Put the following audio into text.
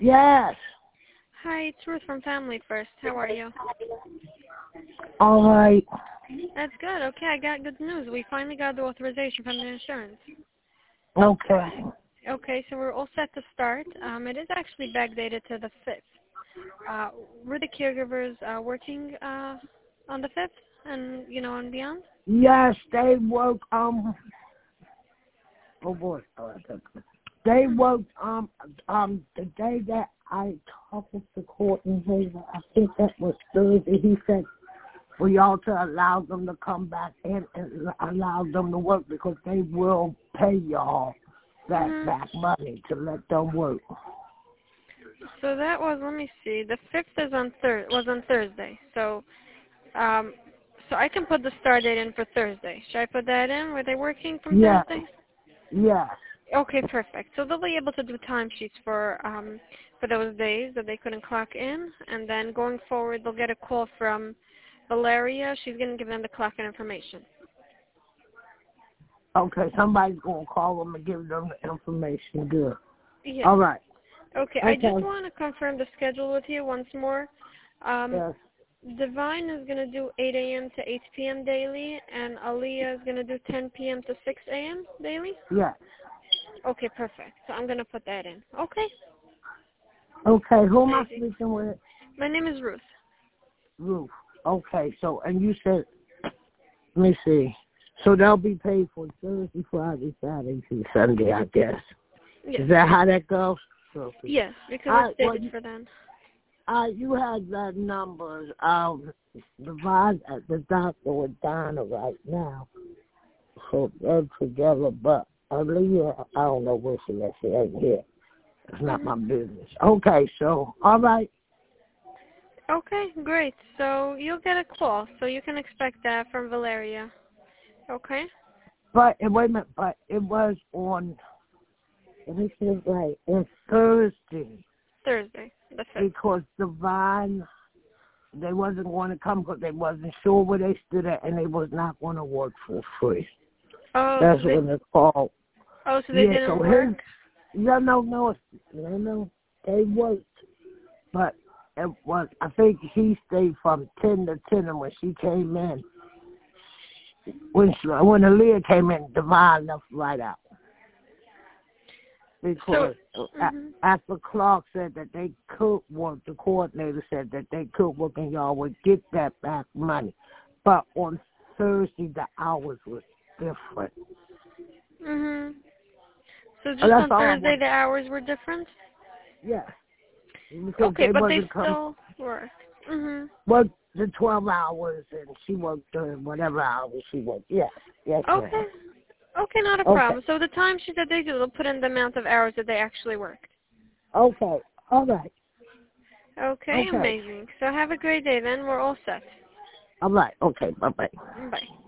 Yes. Hi, it's Ruth from Family First. How are you? All right. That's good. Okay, I got good news. We finally got the authorization from the insurance. Okay. Okay, so we're all set to start. It is actually backdated to the 5th. Were the caregivers working on the 5th and, and beyond? Yes, they work, oh boy. They worked, the day that I talked with the court in Hazel, I think that was Thursday, he said for y'all to allow them to come back in and allow them to work because they will pay y'all that back money to let them work. So that was, let me see, the 5th is was on Thursday. So I can put the start date in for Thursday. Should I put that in? Were they working from Thursday? Yes. Okay, perfect. So they'll be able to do timesheets for those days that they couldn't clock in, and then going forward, they'll get a call from Valeria. She's going to give them the clock-in information. Okay, somebody's going to call them and give them the information. Good. Yes. All right. Okay, I just want to confirm the schedule with you once more. Yes. Divine is going to do 8 a.m. to 8 p.m. daily, and Aliyah is going to do 10 p.m. to 6 a.m. daily? Yes. Okay, perfect. So I'm going to put that in. Okay. Okay, who am I speaking with? My name is Ruth. Ruth. Okay, so, and you said, let me see. So they'll be paid for Thursday, Friday, Saturday, and Sunday, I guess. Yes. Is that how that goes? Yes, because it's stated for them. You had the numbers. The doctor with Donna right now. So they're together, but Aaliyah, I don't know where she is. She ain't here. It's not my business. Okay, so, all right. Okay, great. So you'll get a call. So you can expect that from Valeria. Okay? But, wait a minute, but it was on, let me see it right, on Thursday. Thursday, the 5th. Because Divine, they wasn't going to come because they wasn't sure where they stood at, and they was not going to work for free. Oh, That's so when they called. Oh, so they didn't work? No, they worked. But it was, I think he stayed from 10 to 10, and when she came in, when Aaliyah came in, Divine left right out. Because after Clark said that they could work, the coordinator said that they could work and y'all would get that back money. But on Thursday, the hours was different. So just on Thursday, the hours were different? Yes. Okay, but they still worked. Worked the 12 hours, and she worked whatever hours she worked. Yes. Okay. Okay, not a problem. So the timesheet that they do, they'll put in the amount of hours that they actually worked. Okay. All right. Okay, amazing. So have a great day then. We're all set. All right. Okay, bye-bye. Bye.